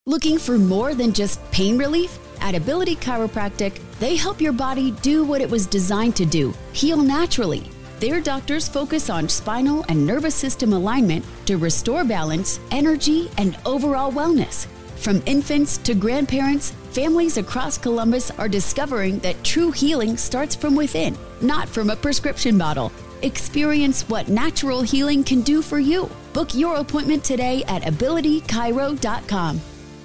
Looking for more than just pain relief? At Ability Chiropractic, they help your body do what it was designed to do, heal naturally. Their doctors focus on spinal and nervous system alignment to restore balance, energy, and overall wellness. From infants to grandparents, families across Columbus are discovering that true healing starts from within, not from a prescription bottle. Experience what natural healing can do for you. Book your appointment today at abilitychiro.com.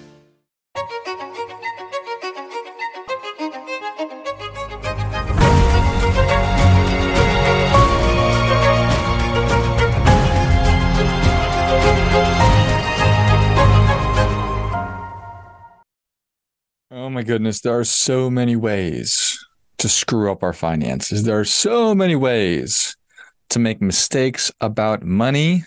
Oh my goodness, there are so many ways to screw up our finances. There are so many ways to make mistakes about money.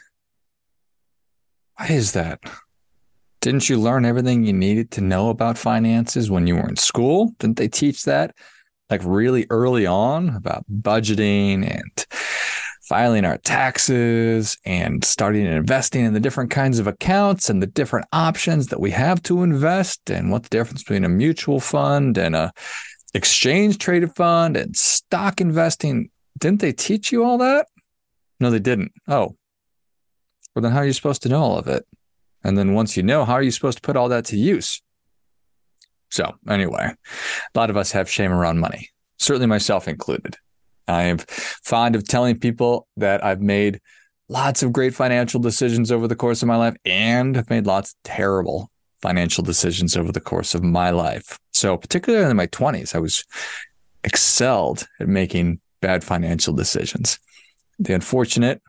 Why is that? Didn't you learn everything you needed to know about finances when you were in school? Didn't they teach that like really early on about budgeting and filing our taxes and starting investing in the different kinds of accounts and the different options that we have to invest and what the difference between a mutual fund and a exchange traded fund and stock investing? Didn't they teach you all that? No, they didn't. Oh, well, then how are you supposed to know all of it? And then once you know, how are you supposed to put all that to use? So anyway, a lot of us have shame around money, certainly myself included. I am fond of telling people that I've made lots of great financial decisions over the course of my life and have made lots of terrible financial decisions over the course of my life. So particularly in my 20s, I was excelled at making bad financial decisions. The unfortunate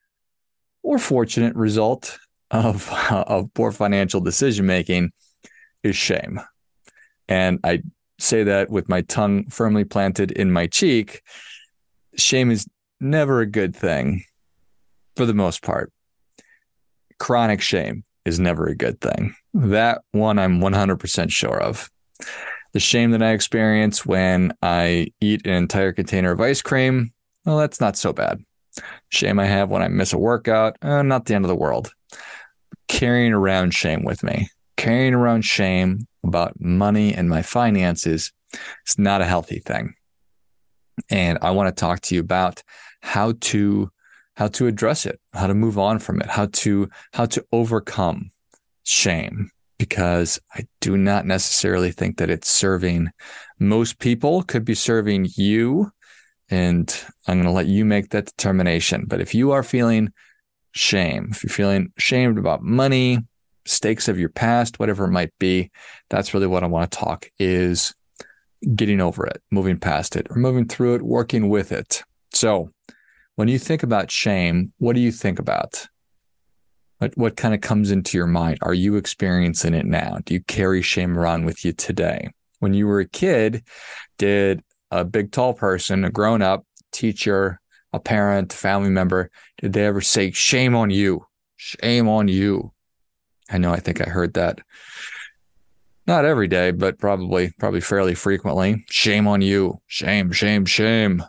or fortunate result of poor financial decision-making is shame. And I say that with my tongue firmly planted in my cheek. Shame is never a good thing for the most part. Chronic shame is never a good thing. That one I'm 100% sure of. The shame that I experience when I eat an entire container of ice cream, well, that's not so bad. Shame I have when I miss a workout, not the end of the world. Carrying around shame with me, carrying around shame about money and my finances is not a healthy thing. And I want to talk to you about how to address it, how to move on from it, how to overcome shame, because I do not necessarily think that it's serving most people. Could be serving you, and I'm going to let you make that determination. But if you are feeling shame, if you're feeling shamed about money, mistakes of your past, whatever it might be, that's really what I want to talk is getting over it, moving past it, or moving through it, working with it. So when you think about shame, what do you think about? What kind of comes into your mind? Are you experiencing it now? Do you carry shame around with you today? When you were a kid, did a big, tall person, a grown-up, teacher, a parent, family member, did they ever say, shame on you, shame on you? I think I heard that. Not every day, but probably fairly frequently. Shame on you. Shame, shame, shame.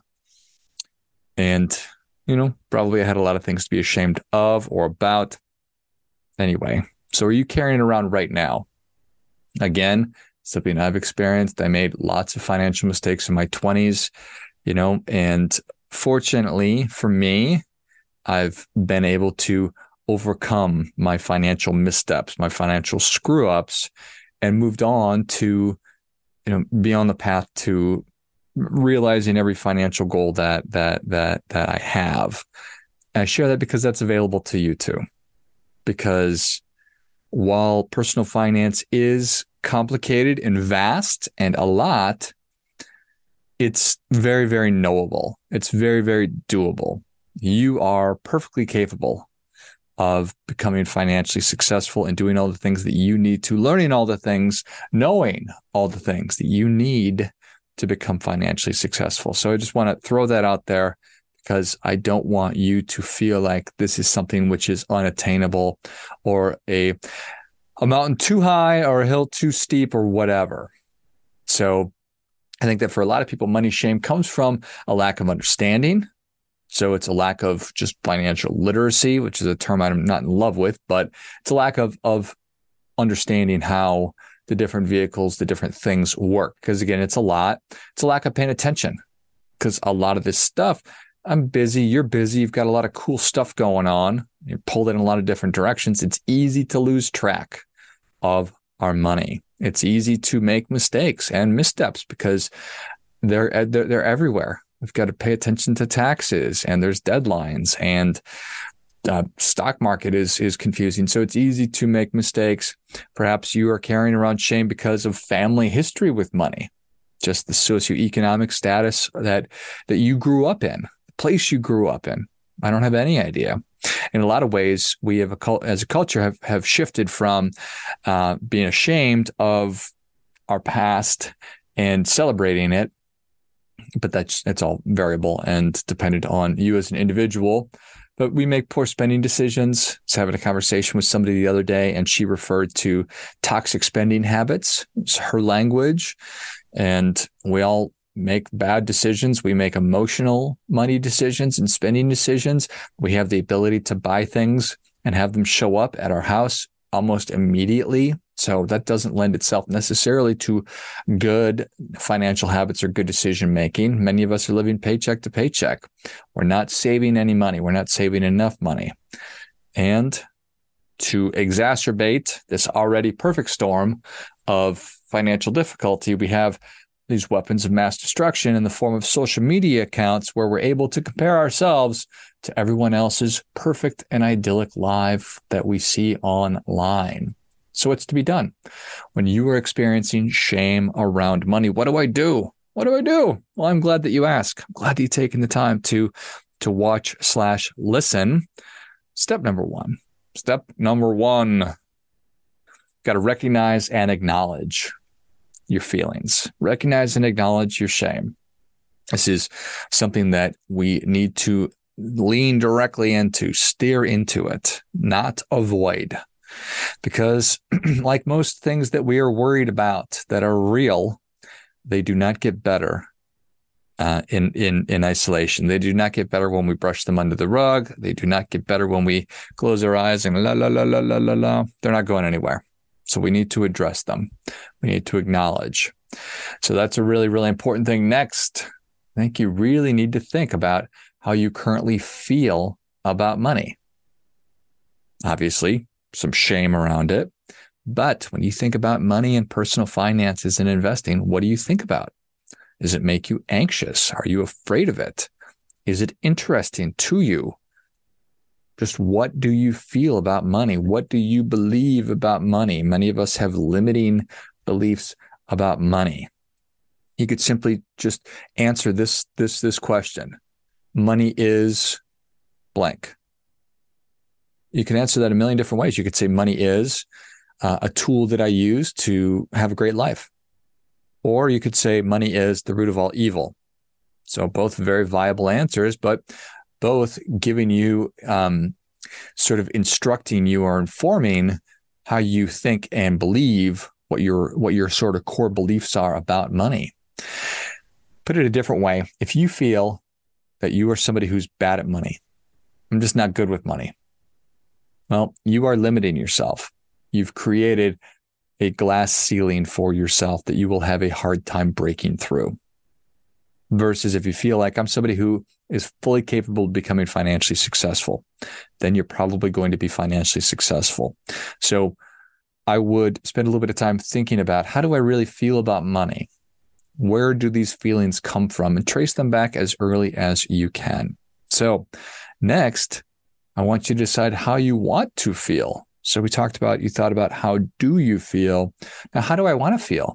And, probably I had a lot of things to be ashamed of or about. Anyway, so are you carrying around right now? Again, something I've experienced. I made lots of financial mistakes in my 20s, and fortunately for me, I've been able to overcome my financial missteps, my financial screw-ups, and moved on to, be on the path to realizing every financial goal that I have. And I share that because that's available to you too. Because while personal finance is complicated and vast and a lot, it's very, very knowable. It's very, very doable. You are perfectly capable of becoming financially successful and doing all the things that you need to, learning all the things, knowing all the things that you need to become financially successful. So I just want to throw that out there because I don't want you to feel like this is something which is unattainable or a mountain too high or a hill too steep or whatever. So I think that for a lot of people, money shame comes from a lack of understanding. So it's a lack of just financial literacy, which is a term I'm not in love with, but it's a lack of understanding how the different vehicles, the different things work. Because again, it's a lot. It's a lack of paying attention, because a lot of this stuff, I'm busy, you're busy, you've got a lot of cool stuff going on. You're pulled in a lot of different directions. It's easy to lose track of our money. It's easy to make mistakes and missteps because they're everywhere. We've got to pay attention to taxes, and there's deadlines, and stock market is confusing. So it's easy to make mistakes. Perhaps you are carrying around shame because of family history with money, just the socioeconomic status that you grew up in, the place you grew up in. I don't have any idea. In a lot of ways, we have as a culture have shifted from being ashamed of our past and celebrating it. But that's all variable and dependent on you as an individual. But we make poor spending decisions. I was having a conversation with somebody the other day, and she referred to toxic spending habits. It's her language. And we all make bad decisions. We make emotional money decisions and spending decisions. We have the ability to buy things and have them show up at our house almost immediately. So that doesn't lend itself necessarily to good financial habits or good decision making. Many of us are living paycheck to paycheck. We're not saving any money. We're not saving enough money. And to exacerbate this already perfect storm of financial difficulty, we have these weapons of mass destruction in the form of social media accounts where we're able to compare ourselves to everyone else's perfect and idyllic life that we see online. So what's to be done when you are experiencing shame around money? What do I do? What do I do? Well, I'm glad that you ask. I'm glad that you've taken the time to watch/listen. Step number one, got to recognize and acknowledge your feelings. Recognize and acknowledge your shame. This is something that we need to lean directly into, steer into it, not avoid. Because like most things that we are worried about that are real, they do not get better in isolation. They do not get better when we brush them under the rug. They do not get better when we close our eyes and la, la, la, la, la, la, la. They're not going anywhere. So we need to address them. We need to acknowledge. So that's a really, really important thing. Next, I think you really need to think about how you currently feel about money. Obviously, some shame around it. But when you think about money and personal finances and investing, what do you think about? Does it make you anxious? Are you afraid of it? Is it interesting to you? Just what do you feel about money? What do you believe about money? Many of us have limiting beliefs about money. You could simply just answer this question. Money is blank. You can answer that a million different ways. You could say money is a tool that I use to have a great life. Or you could say money is the root of all evil. So both very viable answers, but both giving you sort of instructing you or informing how you think and believe what your sort of core beliefs are about money. Put it a different way. If you feel that you are somebody who's bad at money, I'm just not good with money, well, you are limiting yourself. You've created a glass ceiling for yourself that you will have a hard time breaking through. Versus if you feel like I'm somebody who is fully capable of becoming financially successful, then you're probably going to be financially successful. So I would spend a little bit of time thinking about, how do I really feel about money? Where do these feelings come from? And trace them back as early as you can. So next, I want you to decide how you want to feel. So we thought about how do you feel? Now, how do I want to feel?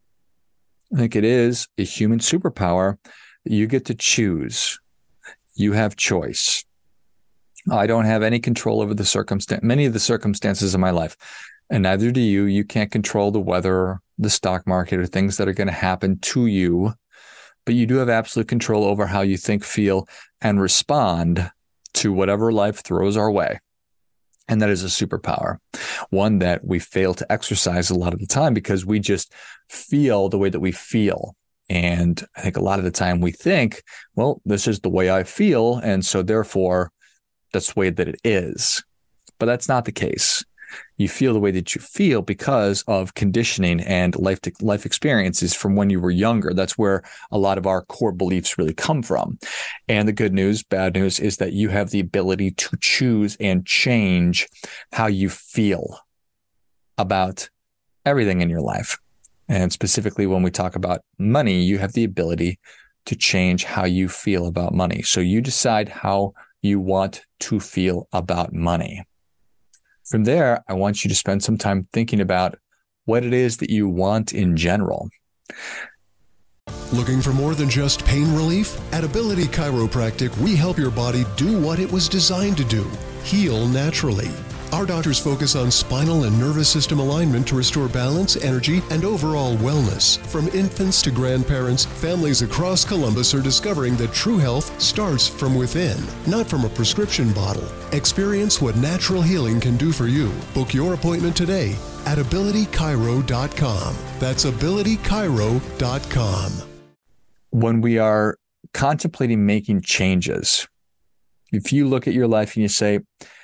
I think it is a human superpower that you get to choose. You have choice. I don't have any control over many of the circumstances of my life, and neither do you. You can't control the weather, the stock market, or things that are going to happen to you, but you do have absolute control over how you think, feel, and respond to whatever life throws our way. And that is a superpower, one that we fail to exercise a lot of the time because we just feel the way that we feel. And I think a lot of the time we think, well, this is the way I feel. And so therefore, that's the way that it is. But that's not the case. You feel the way that you feel because of conditioning and life experiences from when you were younger. That's where a lot of our core beliefs really come from. And the good news, bad news is that you have the ability to choose and change how you feel about everything in your life. And specifically, when we talk about money, you have the ability to change how you feel about money. So you decide how you want to feel about money. From there, I want you to spend some time thinking about what it is that you want in general. Looking for more than just pain relief? At Ability Chiropractic, we help your body do what it was designed to do, heal naturally. Our doctors focus on spinal and nervous system alignment to restore balance, energy, and overall wellness. From infants to grandparents, families across Columbus are discovering that true health starts from within, not from a prescription bottle. Experience what natural healing can do for you. Book your appointment today at abilitychiro.com. That's abilitychiro.com. When we are contemplating making changes, if you look at your life and you say,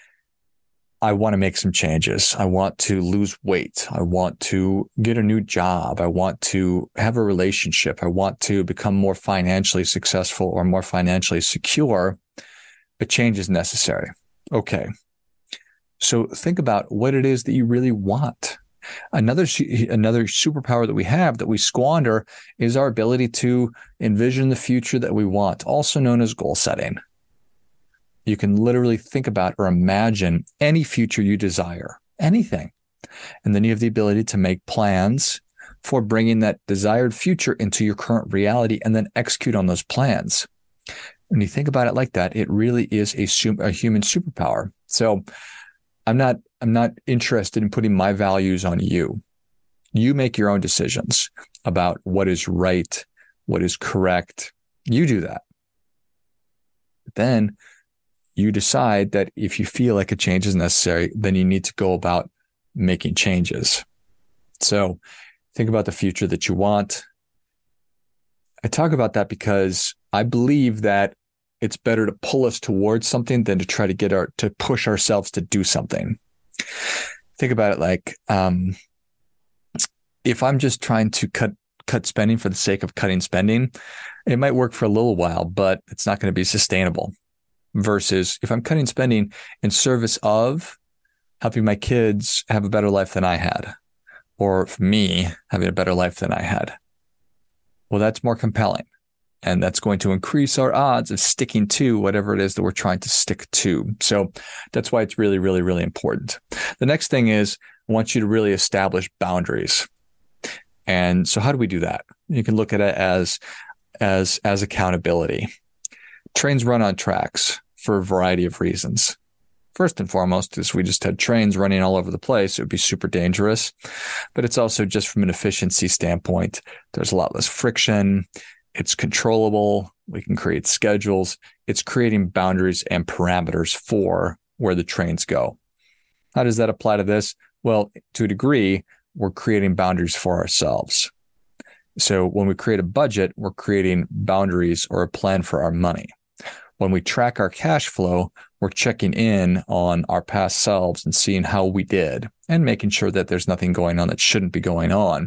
I want to make some changes. I want to lose weight. I want to get a new job. I want to have a relationship. I want to become more financially successful or more financially secure. But change is necessary. Okay. So think about what it is that you really want. Another superpower that we have that we squander is our ability to envision the future that we want, also known as goal setting. You can literally think about or imagine any future you desire, anything. And then you have the ability to make plans for bringing that desired future into your current reality and then execute on those plans. When you think about it like that, it really is a human superpower. So I'm not interested in putting my values on you. You make your own decisions about what is right, what is correct. You do that. But then you decide that if you feel like a change is necessary, then you need to go about making changes. So think about the future that you want. I talk about that because I believe that it's better to pull us towards something than to try to push ourselves to do something. Think about it like, if I'm just trying to cut spending for the sake of cutting spending, it might work for a little while, but it's not going to be sustainable. Versus if I'm cutting spending in service of helping my kids have a better life than I had, or for me having a better life than I had. Well, that's more compelling. And that's going to increase our odds of sticking to whatever it is that we're trying to stick to. So that's why it's really, really, really important. The next thing is I want you to really establish boundaries. And so how do we do that? You can look at it as accountability. Trains run on tracks for a variety of reasons. First and foremost is we just had trains running all over the place. It would be super dangerous. But it's also just from an efficiency standpoint, there's a lot less friction. It's controllable. We can create schedules. It's creating boundaries and parameters for where the trains go. How does that apply to this? Well, to a degree, we're creating boundaries for ourselves. So when we create a budget, we're creating boundaries or a plan for our money. When we track our cash flow, we're checking in on our past selves and seeing how we did and making sure that there's nothing going on that shouldn't be going on.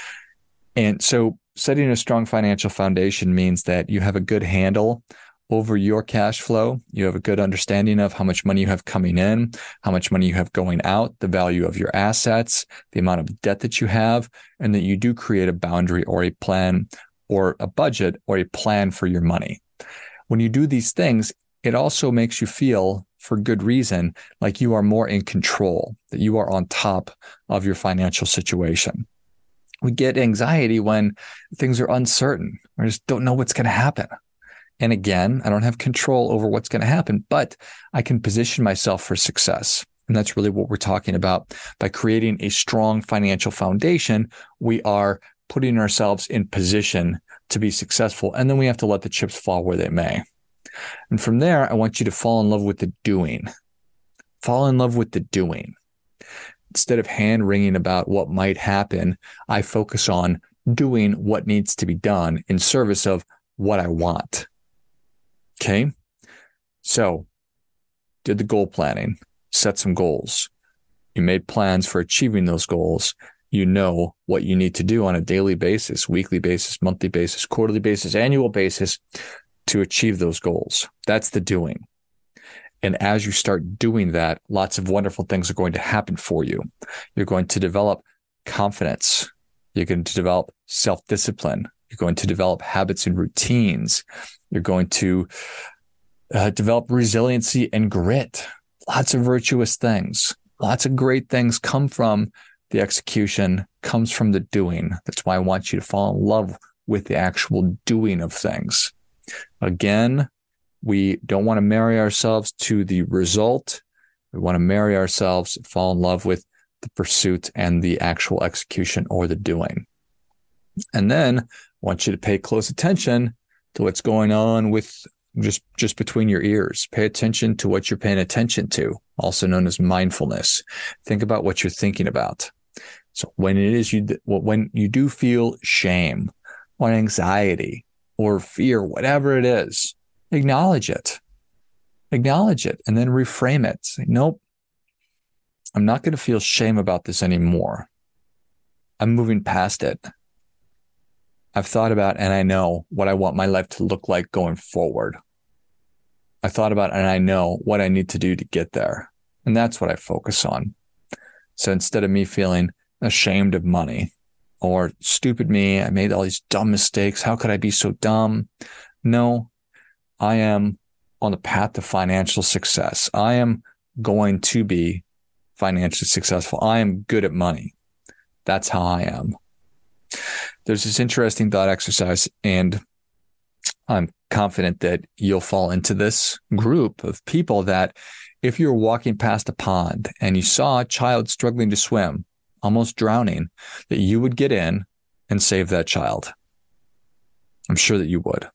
And so setting a strong financial foundation means that you have a good handle over your cash flow. You have a good understanding of how much money you have coming in, how much money you have going out, the value of your assets, the amount of debt that you have, and that you do create a boundary or a plan or a budget or a plan for your money. When you do these things, it also makes you feel, for good reason, like you are more in control, that you are on top of your financial situation. We get anxiety when things are uncertain. I just don't know what's going to happen. And again, I don't have control over what's going to happen, but I can position myself for success. And that's really what we're talking about. By creating a strong financial foundation, we are putting ourselves in position to be successful. And then we have to let the chips fall where they may. And from there, I want you to fall in love with the doing. Fall in love with the doing. Instead of hand-wringing about what might happen, I focus on doing what needs to be done in service of what I want. Okay? So, did the goal planning, set some goals. You made plans for achieving those goals. You know what you need to do on a daily basis, weekly basis, monthly basis, quarterly basis, annual basis to achieve those goals. That's the doing. And as you start doing that, lots of wonderful things are going to happen for you. You're going to develop confidence. You're going to develop self-discipline. You're going to develop habits and routines. You're going to develop resiliency and grit. Lots of virtuous things. Lots of great things come from the execution, comes from the doing. That's why I want you to fall in love with the actual doing of things. Again, we don't want to marry ourselves to the result. We want to marry ourselves, fall in love with the pursuit and the actual execution or the doing. And then I want you to pay close attention to what's going on with just between your ears. Pay attention to what you're paying attention to, also known as mindfulness. Think about what you're thinking about. So when you do feel shame or anxiety or fear, whatever it is, acknowledge it. Acknowledge it and then reframe it. Say, nope, I'm not going to feel shame about this anymore. I'm moving past it. I've thought about and I know what I want my life to look like going forward. I thought about and I know what I need to do to get there. And that's what I focus on. So instead of me feeling ashamed of money or stupid me, I made all these dumb mistakes. How could I be so dumb? No, I am on the path to financial success. I am going to be financially successful. I am good at money. That's how I am. There's this interesting thought exercise, and I'm confident that you'll fall into this group of people that if you're walking past a pond and you saw a child struggling to swim, almost drowning, that you would get in and save that child. I'm sure that you would.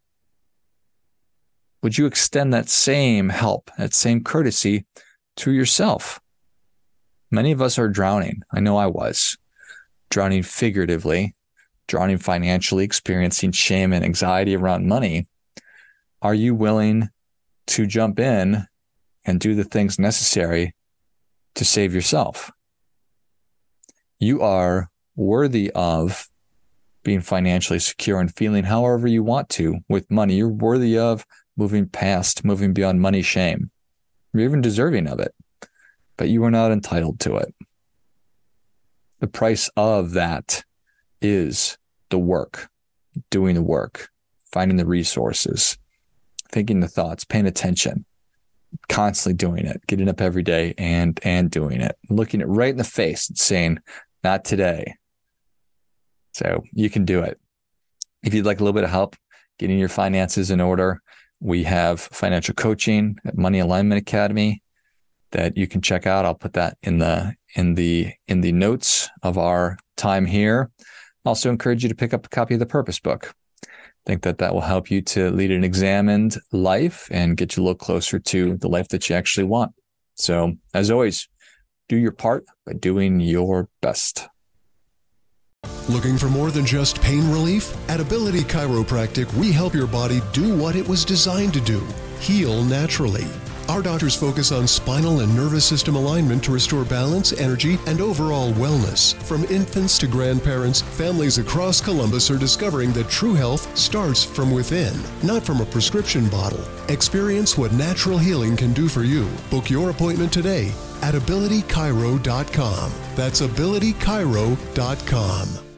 Would you extend that same help, that same courtesy to yourself? Many of us are drowning. I know I was. Drowning figuratively, drowning financially, experiencing shame and anxiety around money. Are you willing to jump in and do the things necessary to save yourself? You are worthy of being financially secure and feeling however you want to with money. You're worthy of moving beyond money shame. You're even deserving of it, but you are not entitled to it. The price of that is the work, doing the work, finding the resources, thinking the thoughts, paying attention, constantly doing it, getting up every day and doing it, looking it right in the face and saying, not today. So you can do it. If you'd like a little bit of help getting your finances in order, we have financial coaching at Money Alignment Academy that you can check out. I'll put that in the notes of our time here. Also encourage you to pick up a copy of the Purpose Book. I think that will help you to lead an examined life and get you a little closer to the life that you actually want. So as always, do your part by doing your best. Looking for more than just pain relief? At Ability Chiropractic, we help your body do what it was designed to do, heal naturally. Our doctors focus on spinal and nervous system alignment to restore balance, energy, and overall wellness. From infants to grandparents, families across Columbus are discovering that true health starts from within, not from a prescription bottle. Experience what natural healing can do for you. Book your appointment today at abilitychiro.com. That's abilitychiro.com.